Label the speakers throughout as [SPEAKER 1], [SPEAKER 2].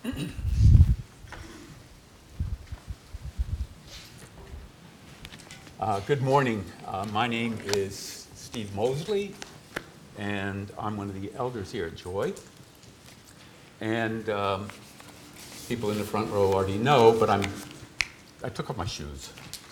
[SPEAKER 1] Good morning. My name is Steve Mosley, and I'm one of the elders here at Joy. And people in the front row already know, but I took off my shoes.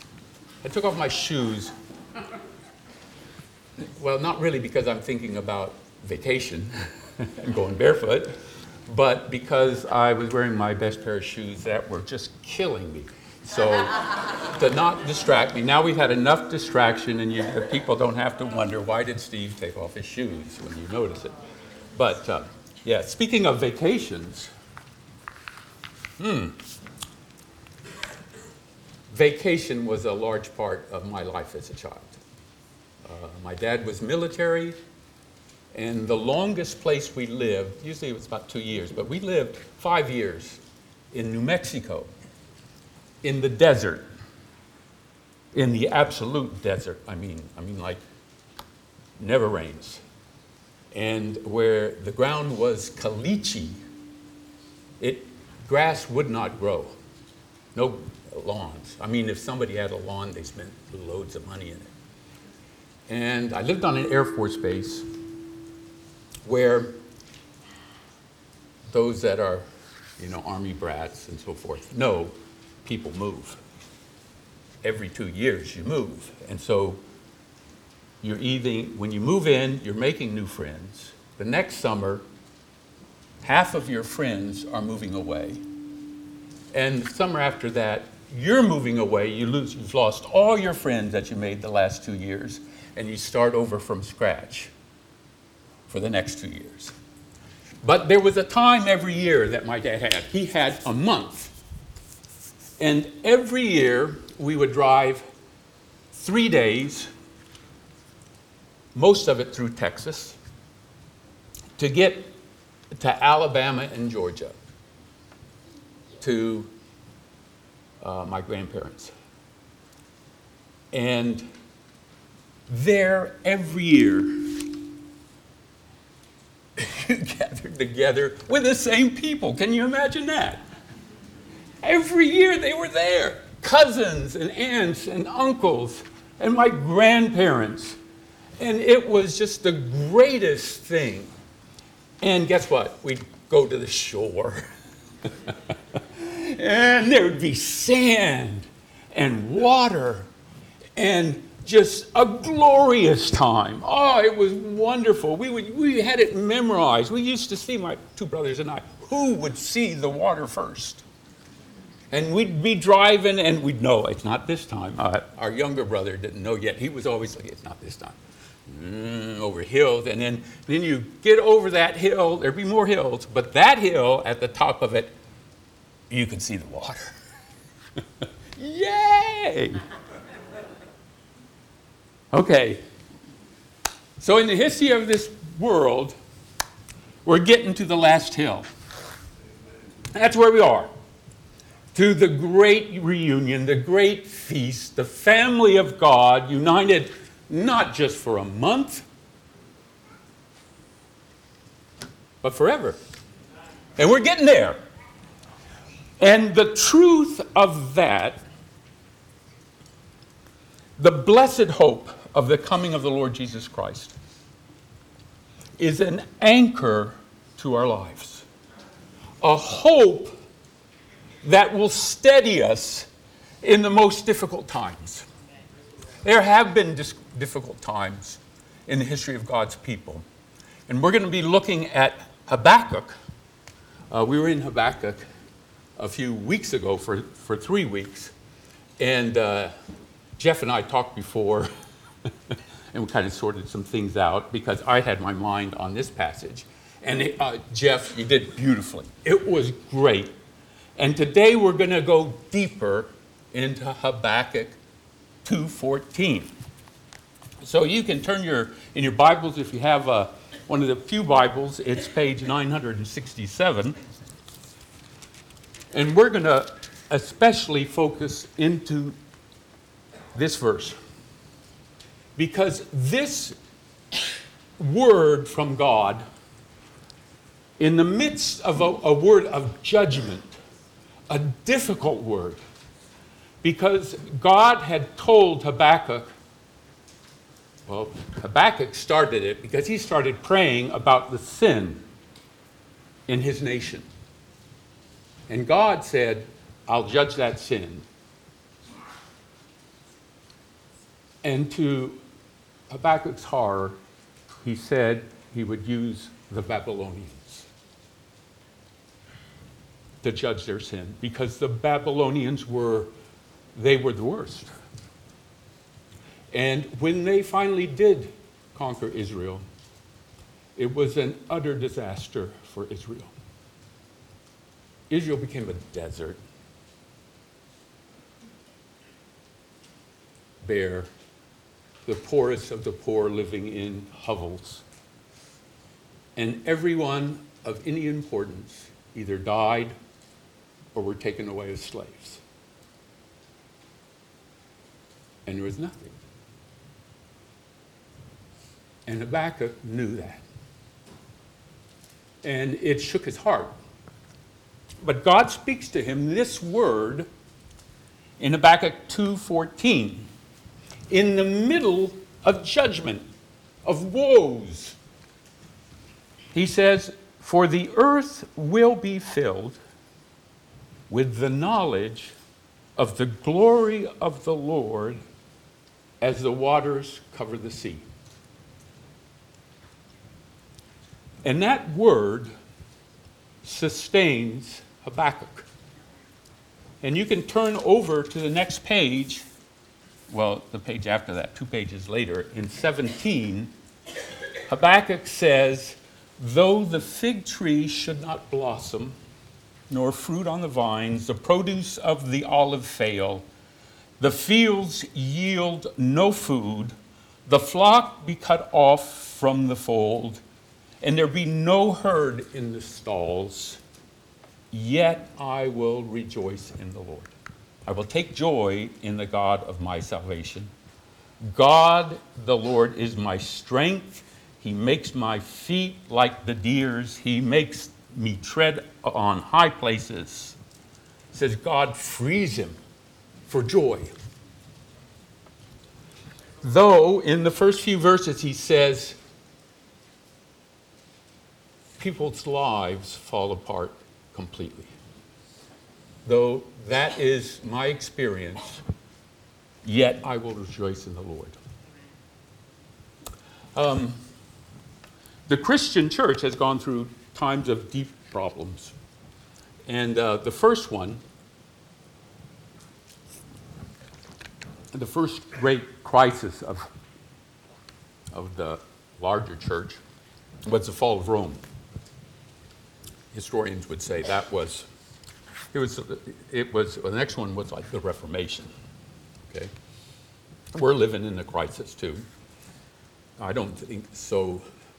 [SPEAKER 1] Well, not really because I'm thinking about vacation and going barefoot, but because I was wearing my best pair of shoes that were just killing me. So to not distract me, now we've had enough distraction and the people don't have to wonder, why did Steve take off his shoes when you notice it? But speaking of vacations, vacation was a large part of my life as a child. My dad was military, and the longest place we lived, usually it was about 2 years, but we lived 5 years in New Mexico, in the desert, in the absolute desert. I mean like never rains. And where the ground was caliche, grass would not grow. No lawns. I mean, if somebody had a lawn, they spent loads of money in it. And I lived on an Air Force base where those that are, Army brats and so forth, know people move. Every 2 years you move. And so when you move in, you're making new friends. The next summer, half of your friends are moving away. And the summer after that, you're moving away, you've lost all your friends that you made the last 2 years, and you start over from scratch for the next 2 years. But there was a time every year that my dad had. He had a month. And every year we would drive 3 days, most of it through Texas, to get to Alabama and Georgia, to my grandparents. And there, every year, you gathered together with the same people. Can you imagine that? Every year they were there. Cousins and aunts and uncles and my grandparents. And it was just the greatest thing. And guess what? We'd go to the shore. And there would be sand and water and just a glorious time. Oh, it was wonderful. We had it memorized. We used to see, my two brothers and I, who would see the water first. And we'd be driving and we'd know, it's not this time. Our younger brother didn't know yet. He was always like, it's not this time. Over hills, and then you get over that hill, there'd be more hills, but that hill, at the top of it, you could see the water. Yay! Okay, so in the history of this world, we're getting to the last hill. That's where we are. To the great reunion, the great feast, the family of God united not just for a month, but forever. And we're getting there. And the truth of that, the blessed hope of the coming of the Lord Jesus Christ, is an anchor to our lives. A hope that will steady us in the most difficult times. There have been difficult times in the history of God's people. And we're going to be looking at Habakkuk. We were in Habakkuk a few weeks ago for 3 weeks. And Jeff and I talked before, and we kind of sorted some things out because I had my mind on this passage. And Jeff, you did beautifully. It was great. And today we're going to go deeper into Habakkuk 2:14. So you can turn in your Bibles, if you have one of the pew Bibles, it's page 967. And we're going to especially focus into this verse. Because this word from God in the midst of a word of judgment, a difficult word, because God had told Habakkuk, well, Habakkuk started it because he started praying about the sin in his nation. And God said, I'll judge that sin. And to Habakkuk's horror, he said he would use the Babylonians to judge their sin, because the Babylonians were the worst. And when they finally did conquer Israel, it was an utter disaster for Israel. Israel became a desert, bare, the poorest of the poor living in hovels. And everyone of any importance either died or were taken away as slaves. And there was nothing. And Habakkuk knew that. And it shook his heart. But God speaks to him this word in Habakkuk 2:14. In the middle of judgment, of woes, he says, for the earth will be filled with the knowledge of the glory of the Lord as the waters cover the sea. And that word sustains Habakkuk. And you can turn over to the next page, well, the page after that, 2 pages later, in 17, Habakkuk says, though the fig tree should not blossom, nor fruit on the vines, the produce of the olive fail, the fields yield no food, the flock be cut off from the fold, and there be no herd in the stalls, yet I will rejoice in the Lord. I will take joy in the God of my salvation. God, the Lord, is my strength. He makes my feet like the deer's. He makes me tread on high places. It says God frees him for joy. Though in the first few verses he says, people's lives fall apart completely. Though that is my experience, yet I will rejoice in the Lord. The Christian church has gone through times of deep problems. And the first one, the first great crisis of the larger church was the fall of Rome. Historians would say the next one was like the Reformation. Okay? We're living in a crisis too. I don't think so.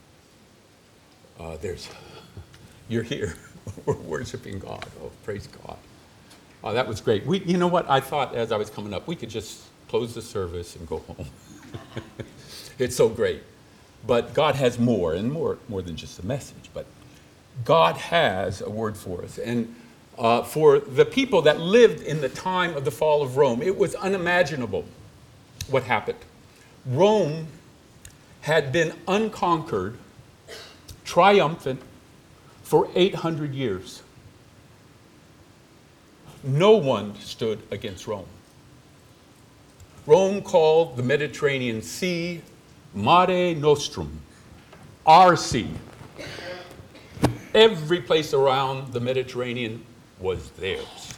[SPEAKER 1] You're here. We're worshiping God. Oh, praise God. Oh, that was great. You know what? I thought as I was coming up, we could just close the service and go home. It's so great. But God has more, and more than just a message. But God has a word for us. And for the people that lived in the time of the fall of Rome, it was unimaginable what happened. Rome had been unconquered, triumphant, for 800 years. No one stood against Rome. Rome called the Mediterranean Sea Mare Nostrum, our sea. Every place around the Mediterranean was theirs.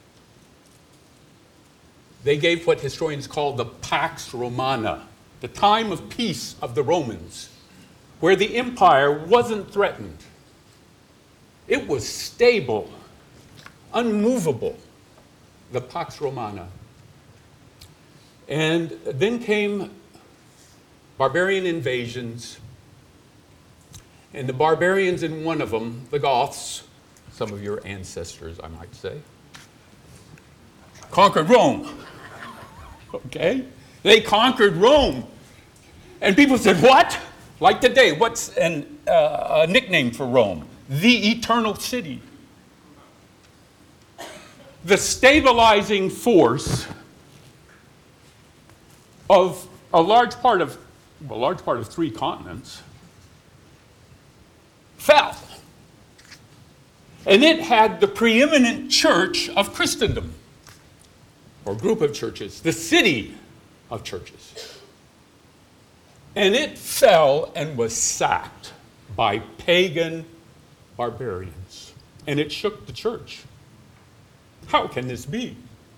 [SPEAKER 1] They gave what historians call the Pax Romana, the time of peace of the Romans, where the empire wasn't threatened. It was stable, unmovable, the Pax Romana. And then came barbarian invasions, and the barbarians in one of them, the Goths, some of your ancestors, I might say, conquered Rome. Okay? They conquered Rome. And people said, what? Like today, what's a nickname for Rome? the eternal city. The stabilizing force of a large part of three continents fell. And it had the preeminent church of Christendom, or group of churches, the city of churches. And it fell and was sacked by pagan barbarians. And it shook the church. How can this be?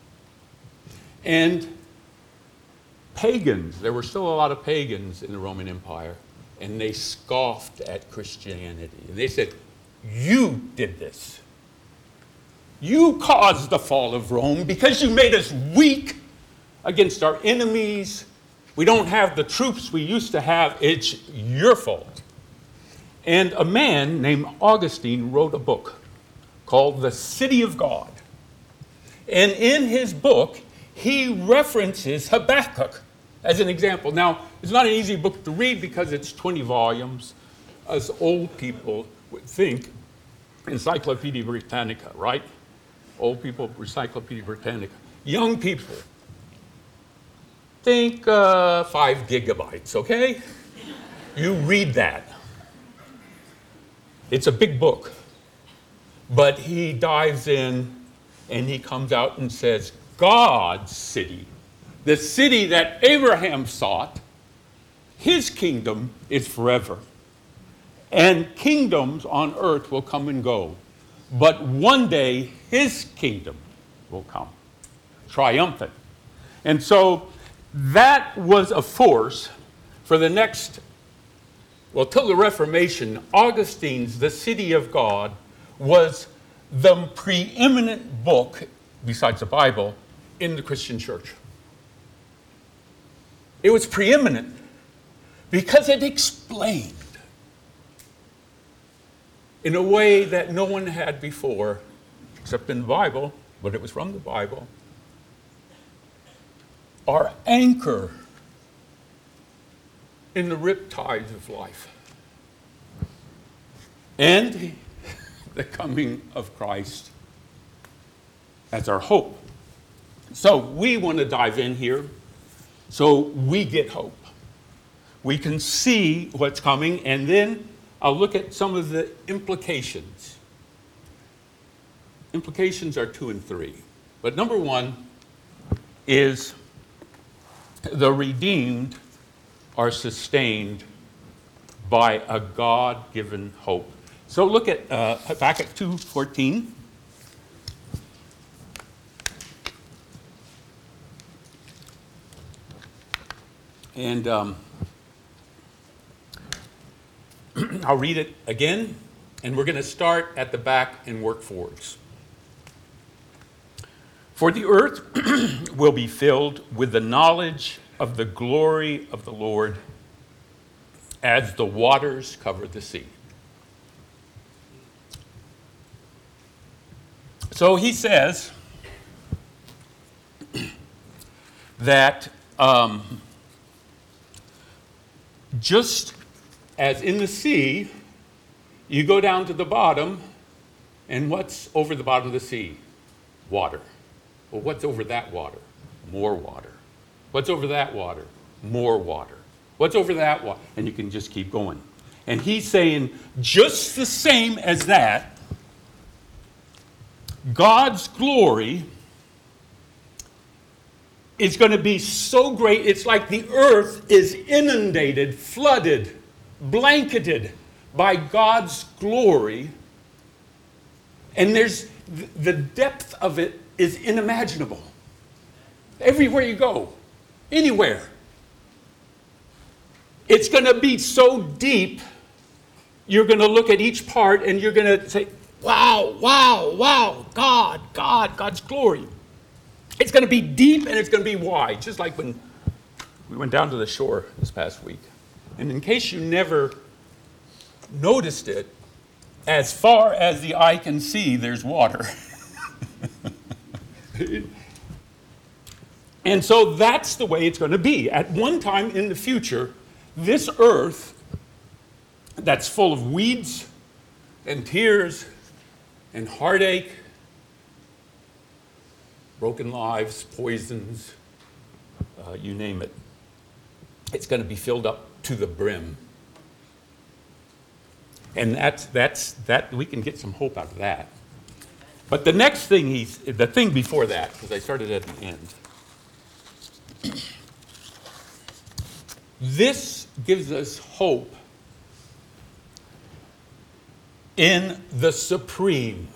[SPEAKER 1] And pagans, there were still a lot of pagans in the Roman Empire, and they scoffed at Christianity. And they said, you did this. You caused the fall of Rome because you made us weak against our enemies. We don't have the troops we used to have. It's your fault. And a man named Augustine wrote a book called The City of God. And in his book, he references Habakkuk as an example. Now, it's not an easy book to read because it's 20 volumes. As old people would think, Encyclopedia Britannica, right? Old people, Encyclopedia Britannica. Young people, think 5 gigabytes, okay? You read that. It's a big book. But he dives in and he comes out and says, God's city, the city that Abraham sought, his kingdom is forever. And kingdoms on earth will come and go. But one day, his kingdom will come, triumphant. And so that was a force for the next, well, till the Reformation. Augustine's The City of God was the preeminent book, besides the Bible, in the Christian church. It was preeminent because it explained in a way that no one had before, except in the Bible, but it was from the Bible, our anchor in the riptides of life. And the coming of Christ as our hope. So we want to dive in here so we get hope. We can see what's coming, and then I'll look at some of the implications. Implications are 2 and 3. But number 1 is the redeemed are sustained by a God-given hope. So look at Habakkuk 2:14. And I'll read it again, and we're going to start at the back and work forwards. For the earth will be filled with the knowledge of the glory of the Lord as the waters cover the sea. So he says that just as in the sea, you go down to the bottom, and what's over the bottom of the sea? Water. Well, what's over that water? More water. What's over that water? More water. What's over that water? And you can just keep going. And he's saying, just the same as that, God's glory is going to be so great, it's like the earth is inundated, flooded, blanketed by God's glory. And there's the depth of it is unimaginable. Everywhere you go, anywhere. It's going to be so deep, you're going to look at each part and you're going to say, wow, wow, wow, God's glory. It's going to be deep and it's going to be wide, just like when we went down to the shore this past week. And in case you never noticed it, as far as the eye can see, there's water. And so that's the way it's going to be. At one time in the future, this earth that's full of weeds and tears and heartache, broken lives, poisons, you name it. It's going to be filled up to the brim. And that we can get some hope out of that. But the next thing the thing before that, because I started at the end. This gives us hope in the supreme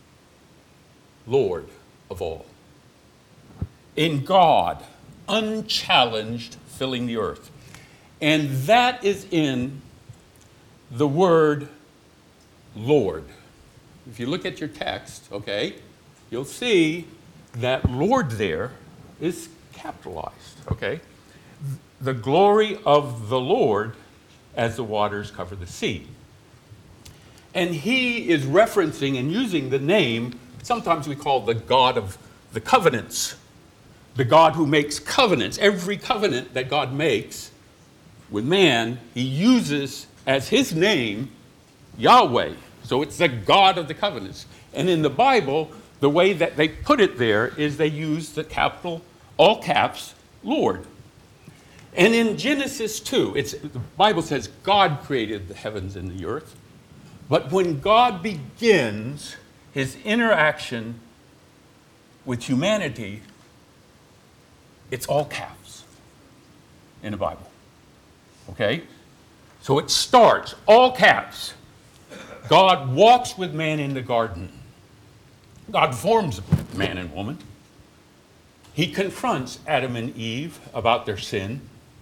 [SPEAKER 1] Lord of all. In God, unchallenged, filling the earth. And that is in the word Lord. If you look at your text, okay, you'll see that Lord there is capitalized, okay? The glory of the Lord as the waters cover the sea. And he is referencing and using the name, sometimes we call the God of the covenants. The God who makes covenants. Every covenant that God makes with man, he uses as his name Yahweh. So it's the God of the covenants. And in the Bible, the way that they put it there is they use the capital, all caps, Lord. And in Genesis 2, the Bible says God created the heavens and the earth. But when God begins his interaction with humanity, it's all caps in the Bible. Okay? So it starts, all caps. God walks with man in the garden. God forms man and woman. He confronts Adam and Eve about their sin.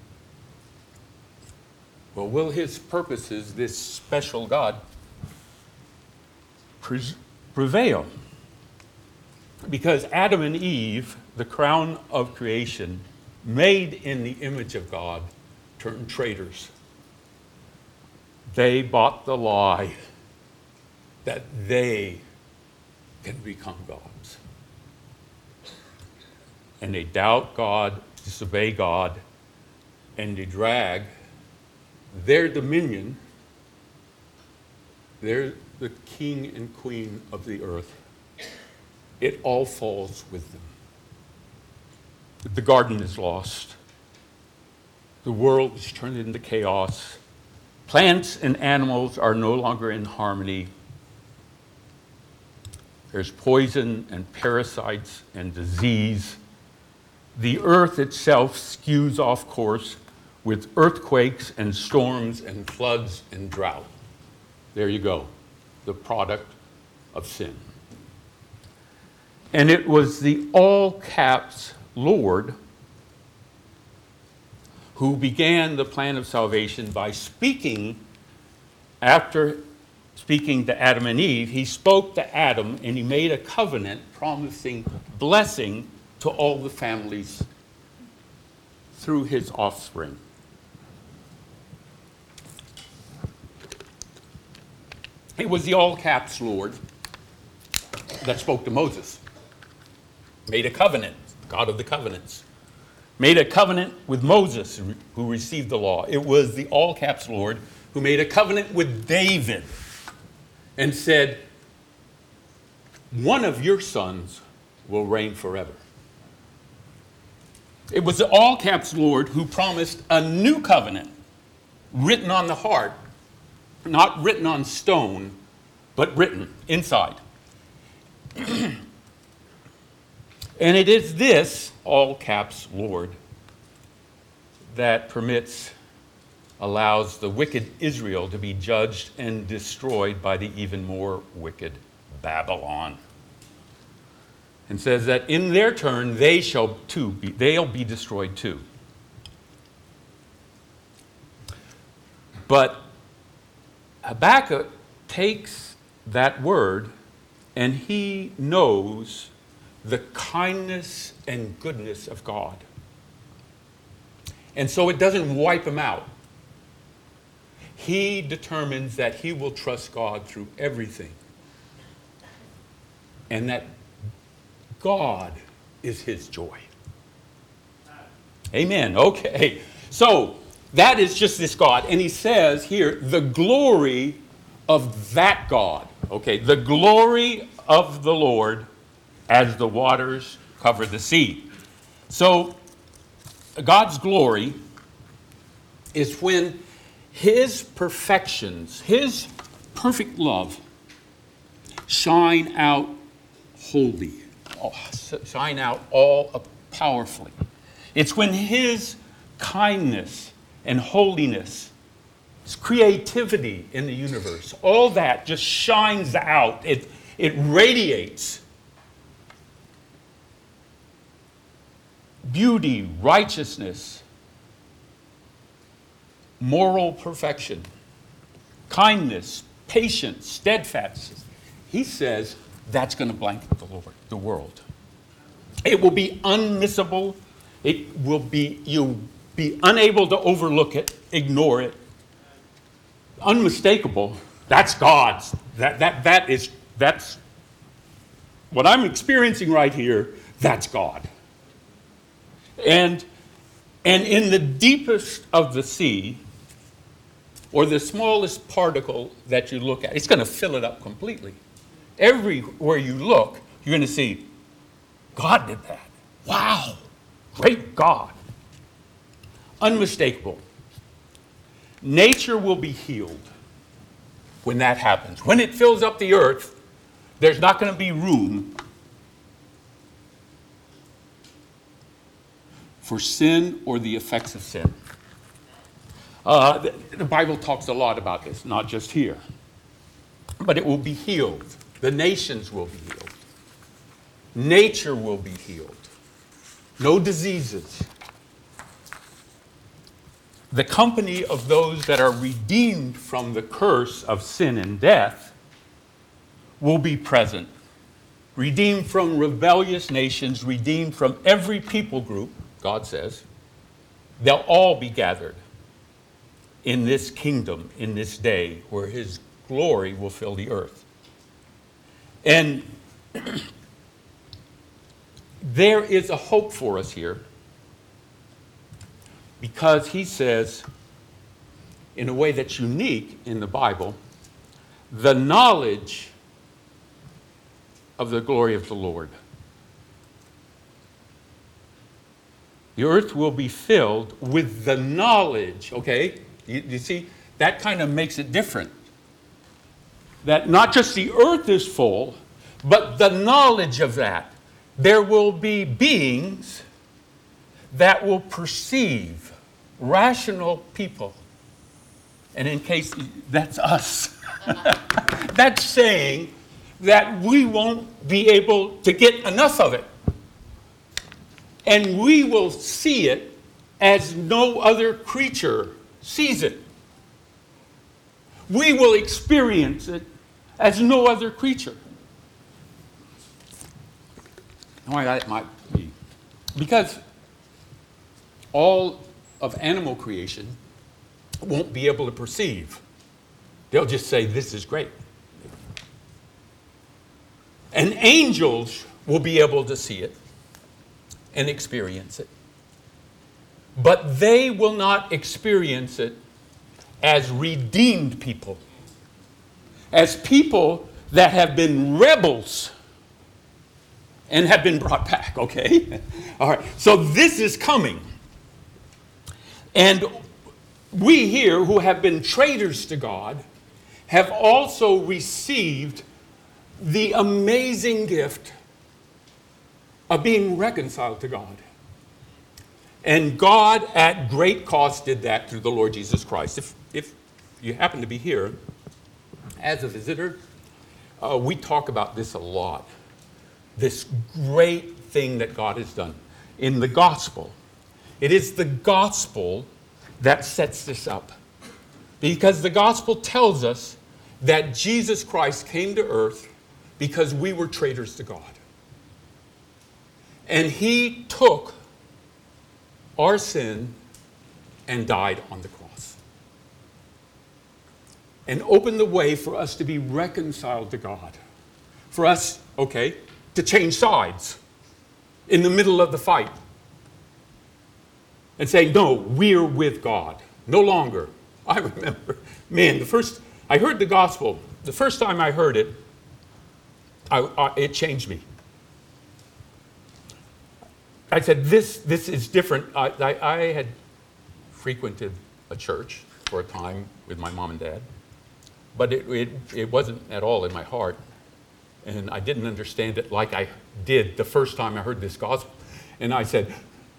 [SPEAKER 1] Well, will his purposes, this special God, prevail? Because Adam and Eve, the crown of creation, made in the image of God, turned traitors. They bought the lie that they can become gods. And they doubt God, disobey God, and they drag their dominion. They're the king and queen of the earth. It all falls with them. The garden is lost. The world is turned into chaos. Plants and animals are no longer in harmony. There's poison and parasites and disease. The earth itself skews off course with earthquakes and storms and floods and drought. There you go, the product of sin. And it was the all caps Lord who began the plan of salvation by speaking. After speaking to Adam and Eve, he spoke to Adam and he made a covenant promising blessing to all the families through his offspring. It was the all caps Lord that spoke to Moses. Made a covenant, God of the covenants. Made a covenant with Moses, who received the law. It was the all caps Lord who made a covenant with David and said, one of your sons will reign forever. It was the all caps Lord who promised a new covenant written on the heart, not written on stone, but written inside. And it is this, all caps Lord, that allows the wicked Israel to be judged and destroyed by the even more wicked Babylon. And says that in their turn, they'll be destroyed too. But Habakkuk takes that word and he knows the kindness and goodness of God. And so it doesn't wipe him out. He determines that he will trust God through everything. And that God is his joy. Amen. Okay. So that is just this God. And he says here, the glory of that God. Okay, the glory of the Lord as the waters cover the sea. So God's glory is when his perfections, his perfect love, shine out wholly, shine out all powerfully. It's when his kindness and holiness, his creativity in the universe, all that just shines out. It radiates beauty, righteousness, moral perfection, kindness, patience, steadfastness. He says that's going to blanket the world. It will be unmissable. It will be, you'll be unable to overlook it, ignore it. Unmistakable. That's God's. That's what I'm experiencing right here. That's God. And in the deepest of the sea, or the smallest particle that you look at, it's going to fill it up completely. Everywhere you look, you're going to see, God did that. Wow, great God. Unmistakable. Nature will be healed when that happens. When it fills up the earth, there's not going to be room for sin or the effects of sin. The Bible talks a lot about this, not just here. But it will be healed. The nations will be healed. Nature will be healed. No diseases. The company of those that are redeemed from the curse of sin and death will be present. Redeemed from rebellious nations, redeemed from every people group, God says. They'll all be gathered in this kingdom, in this day, where his glory will fill the earth. And there is a hope for us here, because he says, in a way that's unique in the Bible, the knowledge of the glory of the Lord. The earth will be filled with the knowledge, okay? You see, that kind of makes it different. That not just the earth is full, but the knowledge of that. There will be beings that will perceive, rational people. And in case, that's us. That's saying that we won't be able to get enough of it. And we will see it as no other creature sees it. We will experience it as no other creature. Why that might be. Because all of animal creation won't be able to perceive. They'll just say, this is great. And angels will be able to see it and experience it. But they will not experience it as redeemed people, as people that have been rebels and have been brought back, okay? All right, so this is coming. And we here who have been traitors to God have also received the amazing gift of being reconciled to God. And God at great cost did that through the Lord Jesus Christ. If you happen to be here as a visitor, we talk about this a lot. This great thing that God has done in the gospel. It is the gospel that sets this up. Because the gospel tells us that Jesus Christ came to earth because we were traitors to God. And he took our sin and died on the cross. And opened the way for us to be reconciled to God. For us, okay, to change sides in the middle of the fight. And say, no, we're with God. No longer. I remember, man, the first I heard the gospel. The first time I heard it, it changed me. I said, this is different. I had frequented a church for a time with my mom and dad, but it wasn't at all in my heart. And I didn't understand it like I did the first time I heard this gospel. And I said,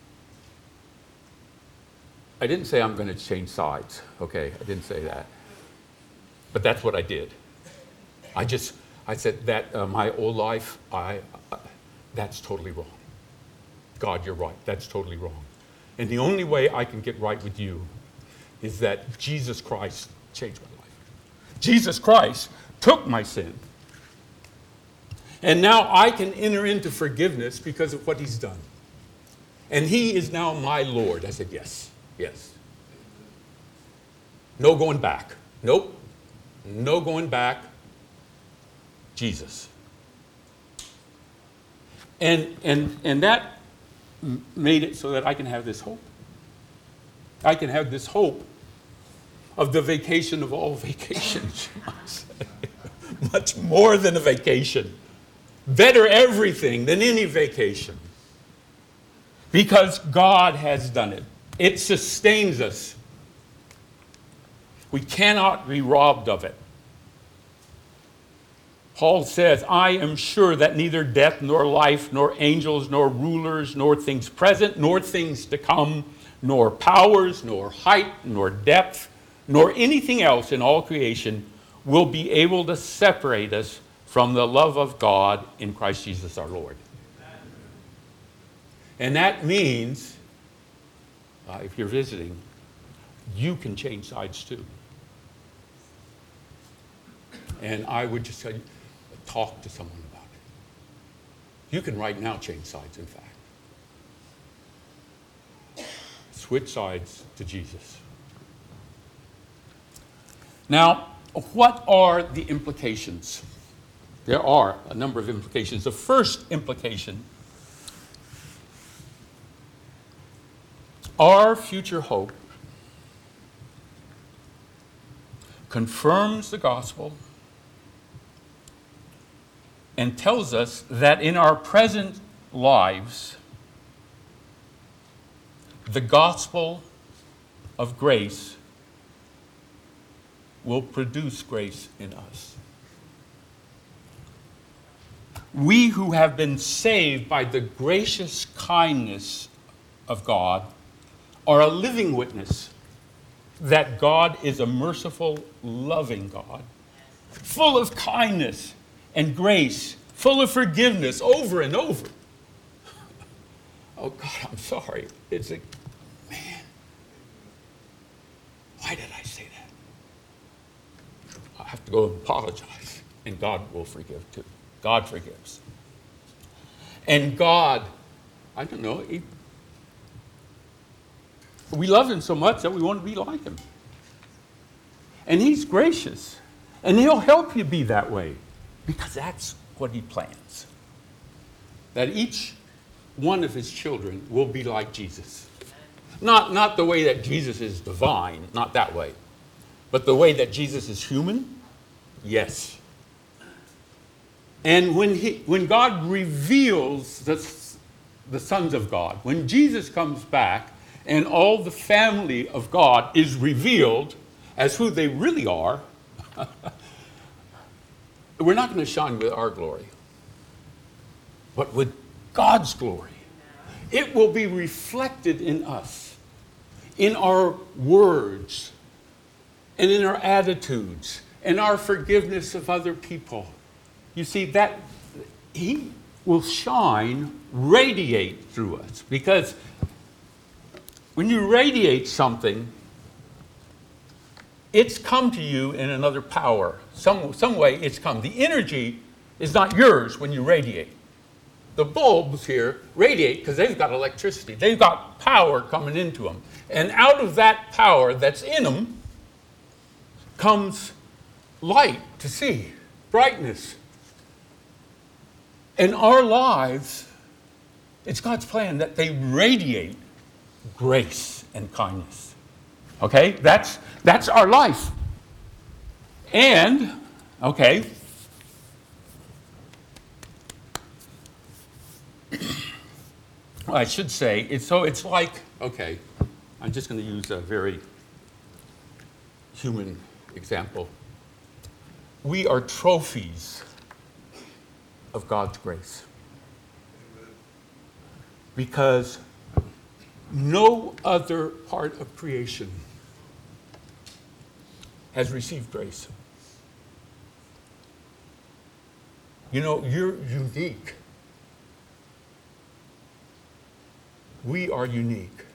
[SPEAKER 1] I didn't say I'm going to change sides, okay? I didn't say that. But that's what I did. I said that my old life, that's totally wrong. God, you're right. That's totally wrong. And the only way I can get right with you is that Jesus Christ changed my life. Jesus Christ took my sin. And now I can enter into forgiveness because of what he's done. And he is now my Lord. I said, yes, yes. No going back. Nope. No going back. Jesus. And that made it so that I can have this hope. I can have this hope of the vacation of all vacations. Much more than a vacation. Better everything than any vacation. Because God has done it. It sustains us. We cannot be robbed of it. Paul says, I am sure that neither death, nor life, nor angels, nor rulers, nor things present, nor things to come, nor powers, nor height, nor depth, nor anything else in all creation will be able to separate us from the love of God in Christ Jesus our Lord. And that means, if you're visiting, you can change sides too. And I would just tell you, talk to someone about it. You can right now change sides, in fact. Switch sides to Jesus. Now, what are the implications? There are a number of implications. The first implication, our future hope confirms the gospel and tells us that in our present lives, the gospel of grace will produce grace in us. We who have been saved by the gracious kindness of God are a living witness that God is a merciful, loving God, full of kindness and grace, full of forgiveness over and over. Oh God, I'm sorry. It's like, man, why did I say that? I have to go and apologize, and God will forgive too. God forgives. And God, I don't know, we love him so much that we want to be like him. And he's gracious. And he'll help you be that way. Because that's what he plans. That each one of his children will be like Jesus. Not the way that Jesus is divine, not that way. But the way that Jesus is human, yes. And when God reveals the sons of God, when Jesus comes back and all the family of God is revealed as who they really are, we're not going to shine with our glory, but with God's glory. It will be reflected in us, in our words, and in our attitudes, and our forgiveness of other people. You see, that he will shine, radiate through us. Because when you radiate something, it's come to you in another power. Some way it's come. The energy is not yours when you radiate. The bulbs here radiate because they've got electricity. They've got power coming into them. And out of that power that's in them comes light to see, brightness. In our lives, it's God's plan that they radiate grace and kindness. Okay? That's our life. And, okay, I should say, it's like, okay, I'm just going to use a very human example. We are trophies of God's grace. Because no other part of creation has received grace. You know, you're unique. We are unique.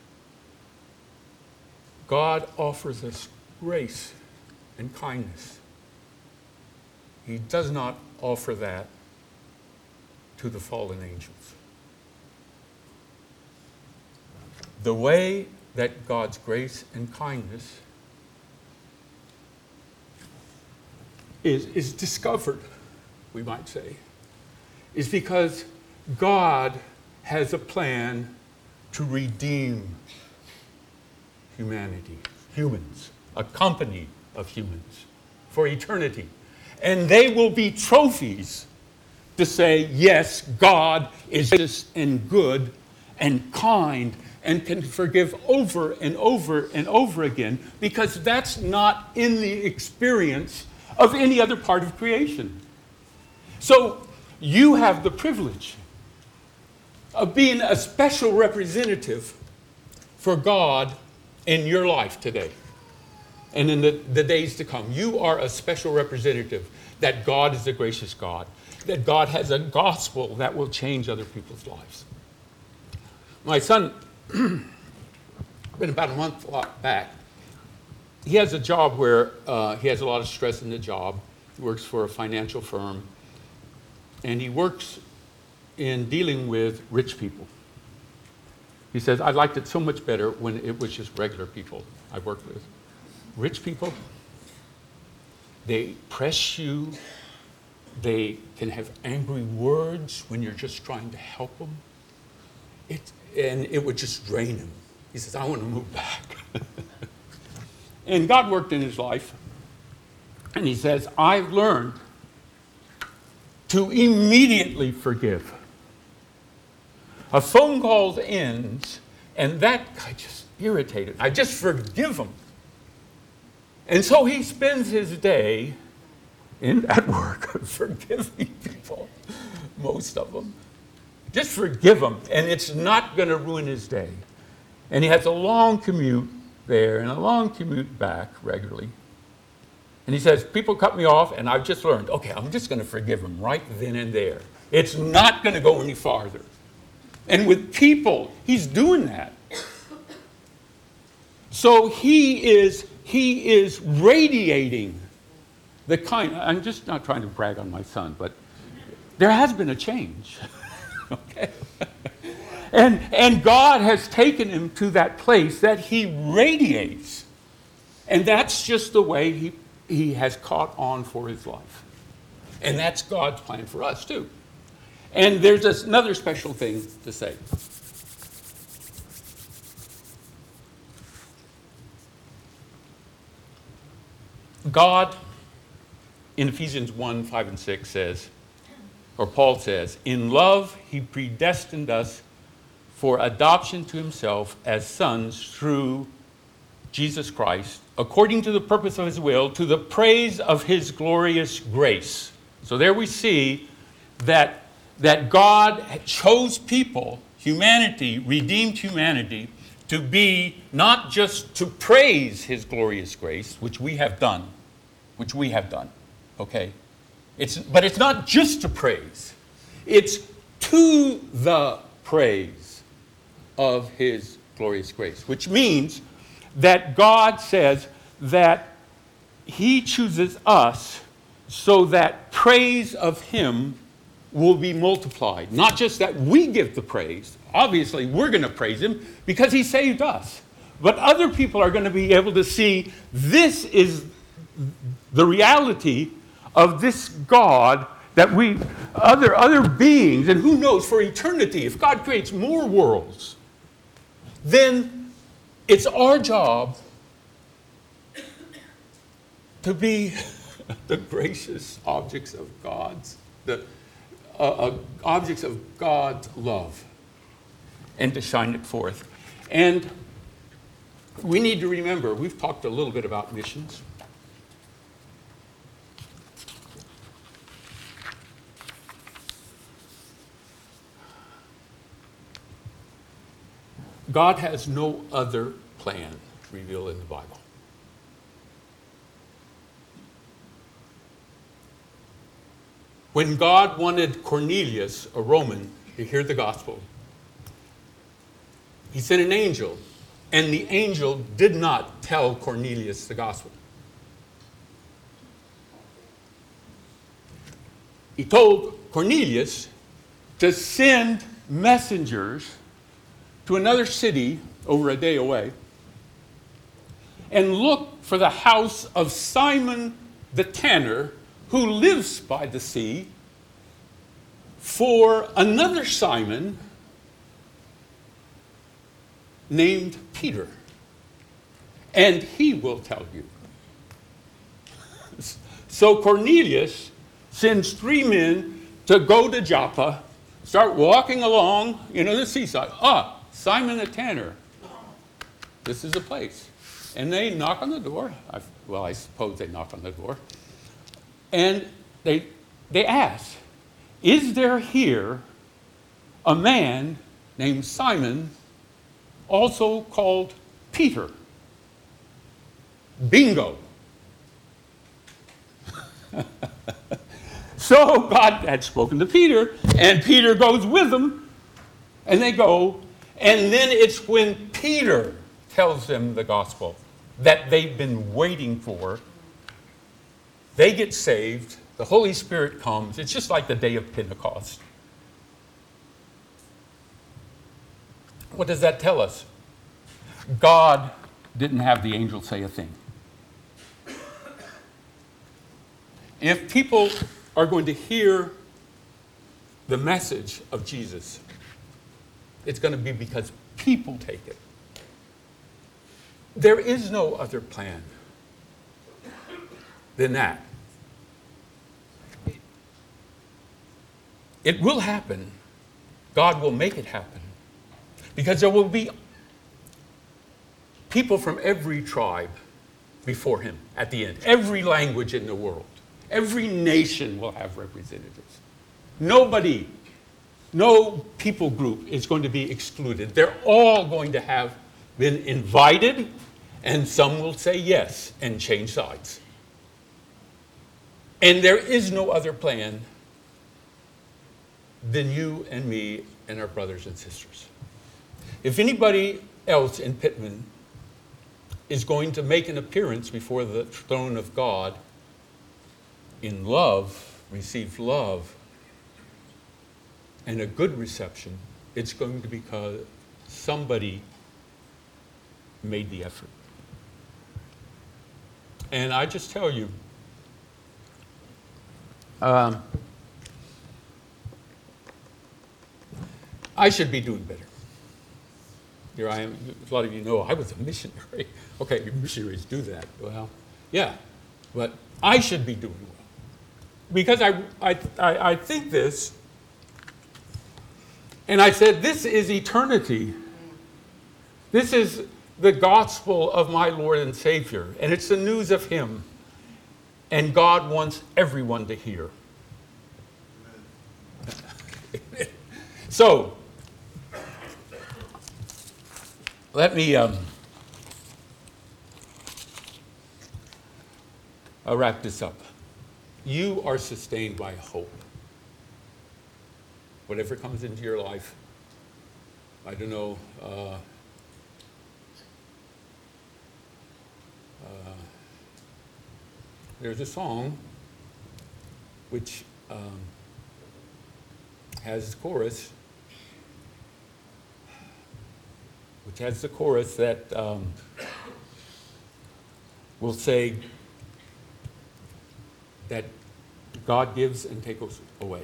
[SPEAKER 1] God offers us grace and kindness. He does not offer that to the fallen angels. The way that God's grace and kindness is discovered, we might say, is because God has a plan to redeem humanity, humans, a company of humans for eternity. And they will be trophies to say, yes, God is just and good and kind and can forgive over and over and over again, because that's not in the experience of any other part of creation. So you have the privilege of being a special representative for God in your life today and in the days to come. You are a special representative that God is a gracious God, that God has a gospel that will change other people's lives. My son, been about a month back, he has a job where he has a lot of stress in the job. He works for a financial firm, and he works in dealing with rich people. He says, I liked it so much better when it was just regular people I worked with. Rich people, they press you. They can have angry words when you're just trying to help them. And it would just drain him. He says, I want to move back. And God worked in his life. And he says, I've learned to immediately forgive. A phone call ends, and that guy just irritated. I just forgive him. And so he spends his day at work forgiving people, most of them. Just forgive him, and it's not going to ruin his day. And he has a long commute there and a long commute back regularly. And he says, people cut me off, and I've just learned, okay, I'm just going to forgive him right then and there. It's not going to go any farther. And with people, he's doing that. So he is radiating the kind. I'm just not trying to brag on my son, but there has been a change. Okay? And God has taken him to that place that he radiates. And that's just the way he has caught on for his life. And that's God's plan for us, too. And there's another special thing to say. God, in Ephesians 1, 5, and 6 says, or Paul says, in love he predestined us for adoption to himself as sons through Jesus Christ, according to the purpose of his will, to the praise of his glorious grace. So there we see that God chose people, humanity, redeemed humanity, to be not just to praise his glorious grace, which we have done, okay? But it's not just to praise. It's to the praise of his glorious grace, which means that God says that he chooses us so that praise of him will be multiplied. Not just that we give the praise. Obviously, we're going to praise him because he saved us. But other people are going to be able to see this is the reality of this God that other beings, and who knows, for eternity, if God creates more worlds, then it's our job to be the gracious objects of objects of God's love, and to shine it forth. And we need to remember, we've talked a little bit about missions. God has no other plan revealed in the Bible. When God wanted Cornelius, a Roman, to hear the gospel, he sent an angel, and the angel did not tell Cornelius the gospel. He told Cornelius to send messengers to another city over a day away and look for the house of Simon the tanner, who lives by the sea, for another Simon named Peter, and he will tell you. So Cornelius sends 3 men to go to Joppa, start walking along, the seaside. Simon the tanner. This is the place. And they knock on the door. I suppose they knock on the door. And they ask, is there here a man named Simon, also called Peter? Bingo. So God had spoken to Peter, and Peter goes with them, and they go. And then it's when Peter tells them the gospel that they've been waiting for. They get saved. The Holy Spirit comes. It's just like the day of Pentecost. What does that tell us? God didn't have the angel say a thing. If people are going to hear the message of Jesus, it's going to be because people take it. There is no other plan than that. It will happen. God will make it happen. Because there will be people from every tribe before him at the end. Every language in the world. Every nation will have representatives. Nobody, no people group is going to be excluded. They're all going to have been invited, and some will say yes and change sides. And there is no other plan than you and me and our brothers and sisters. If anybody else in Pittman is going to make an appearance before the throne of God in love, receive love, and a good reception, it's going to be because somebody made the effort. And I just tell you, I should be doing better. Here I am. A lot of you know I was a missionary. Okay, missionaries do that. Well, yeah, but I should be doing well. Because I think this, and I said, this is eternity. This is the gospel of my Lord and Savior, and it's the news of him. And God wants everyone to hear. So, let me wrap this up. You are sustained by hope. Whatever comes into your life, I don't know, there's a song which has the chorus, that will say that God gives and takes away.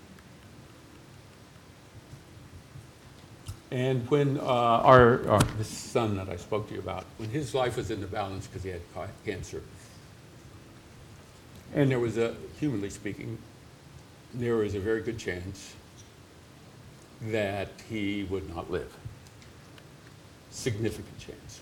[SPEAKER 1] And when this son that I spoke to you about, when his life was in the balance because he had cancer,
[SPEAKER 2] And there was humanly speaking, there was a very good chance that he would not live. Significant chance.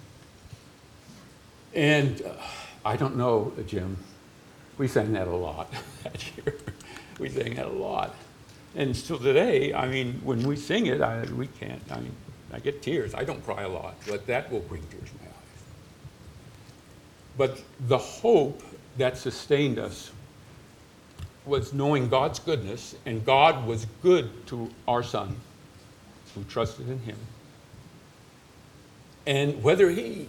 [SPEAKER 2] And I don't know, Jim, we sang that a lot that year. We sang that a lot. And still today, I mean, when we sing it, we can't, I mean, I get tears. I don't cry a lot, but that will bring tears in my eyes. But the hope that sustained us was knowing God's goodness, and God was good to our son who trusted in him. And whether he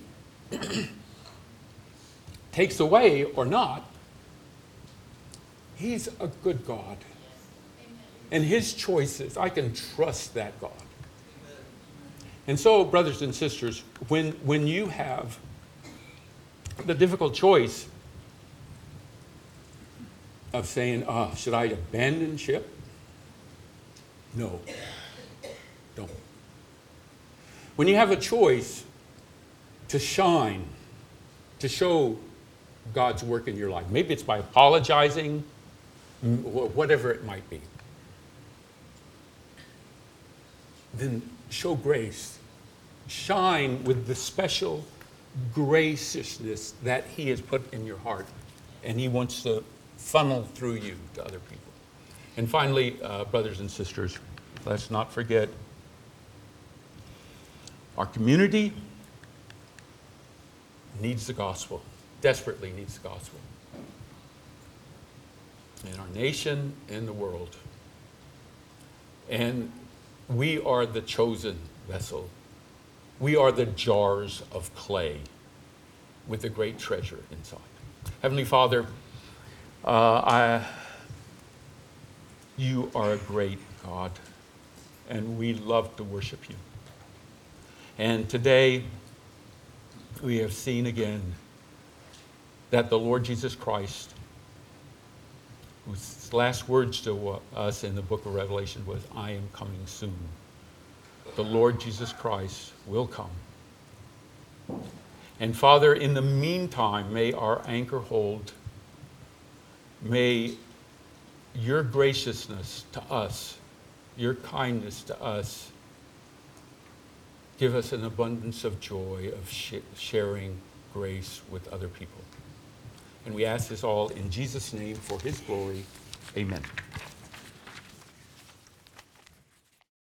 [SPEAKER 2] takes away or not, he's a good God. And his choices, I can trust that God. And so, brothers and sisters, when you have the difficult choice of saying, should I abandon ship? No, don't. When you have a choice to shine, to show God's work in your life, maybe it's by apologizing, whatever it might be, then show grace. Shine with the special graciousness that he has put in your heart, and he wants to funnel through you to other people. And finally, brothers and sisters, let's not forget our community needs the gospel, desperately needs the gospel. And our nation and the world. And we are the chosen vessel. We are the jars of clay with a great treasure inside. Heavenly Father, you are a great God, and we love to worship you. And today, we have seen again that the Lord Jesus Christ, whose last words to us in the book of Revelation was, I am coming soon. The Lord Jesus Christ will come. And Father, in the meantime, may our anchor hold. May your graciousness to us, your kindness to us, give us an abundance of joy of sharing grace with other people. And we ask this all in Jesus' name for his glory. Amen.